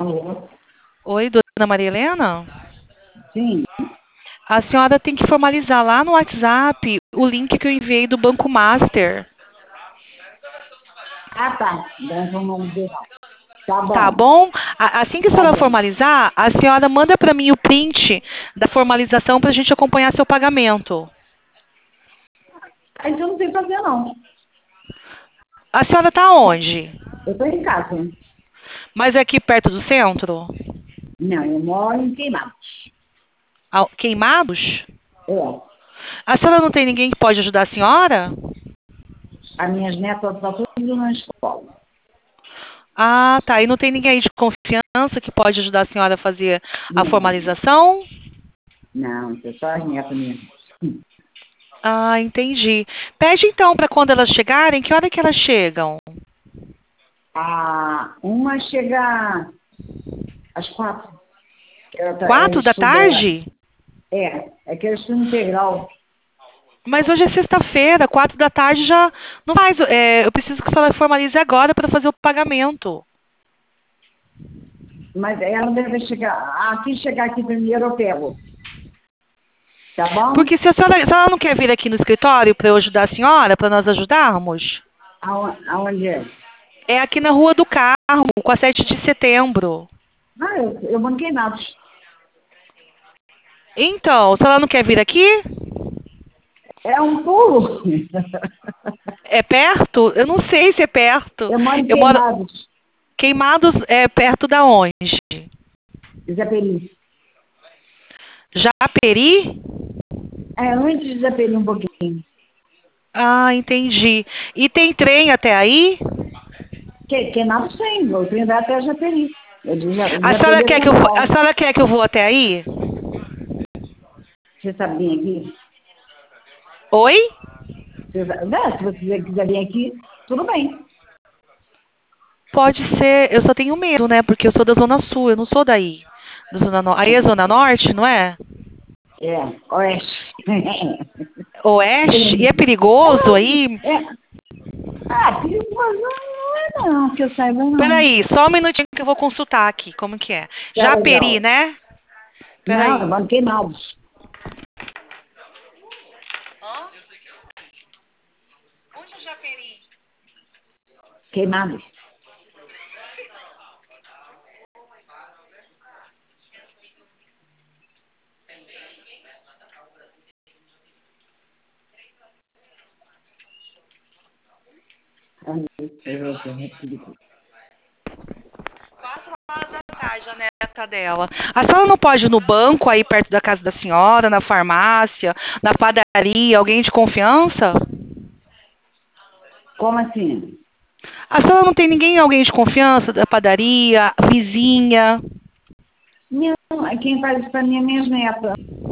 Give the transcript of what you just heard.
Alô? Oi, dona Maria Helena? Sim. A senhora tem que formalizar lá no WhatsApp o link que eu enviei do Banco Master. Ah, tá. Não vamos dizer não. Tá Tá bom, bom? Assim que a tá senhora bom. formalizar, a senhora manda para mim o print da formalização para a gente acompanhar seu pagamento. Ah, então não tem que fazer, não. A senhora está onde? Eu tô em casa. Mas é aqui perto do centro? Não, eu moro em Queimados. Queimados? É. A senhora não tem ninguém que pode ajudar a senhora? As minhas netas estão tudo na escola. Ah, tá. E não tem ninguém aí de confiança que pode ajudar a senhora a fazer a Não, formalização? não, isso é só as netas mesmo. Ah, entendi. Pede então para quando elas chegarem, que hora que elas chegam? Uma chega às 4. Ela Quatro da estuda, tarde? é que ela estuda integral. Mas hoje é sexta-feira, 4 da tarde já não faz. Eu preciso que a senhora formalize agora para fazer o pagamento. Mas ela deve chegar aqui primeiro eu pego. Tá bom? Porque se ela não quer vir aqui no escritório para eu ajudar a senhora, para nós ajudarmos, Aonde é? é aqui na Rua do Carmo, com a 7 de setembro. Ah, eu moro em Queimados. Então, se ela não quer vir aqui, É um pulo. é perto? Eu não sei se é perto. Eu moro em Eu moro. Queimados, Queimados é perto da onde? Japeri. Japeri? É, antes de Japeri um pouquinho. Ah, entendi. E tem trem até aí? Queimados tem, o trem vai até Japeri. Eu de A senhora Japeri é quer que eu, a central. senhora quer que eu vou até aí? Você sabe vir aqui? Oi? Se você quiser vir aqui, tudo bem. Pode ser. Eu só tenho medo, né? Porque eu sou da Zona Sul, eu não sou daí. Da Zona Norte. Aí é Zona Norte, não é? É, oeste. Oeste? E é perigoso aí? Perigoso não é não, que eu saiba não. Peraí, só um minutinho que eu vou consultar aqui, como que é. Tá Japeri, legal. né? Não, eu Peraí. moro em Queimados. Hã? Onde é Japeri? Queimados. Eu vou repetir. 4 horas da tarde, a neta dela. A senhora não pode ir no banco aí perto da casa da senhora, na farmácia, na padaria, alguém de confiança? Como assim? A senhora não tem ninguém, alguém de confiança da padaria, vizinha? Não, quem faz isso pra mim é minhas netas.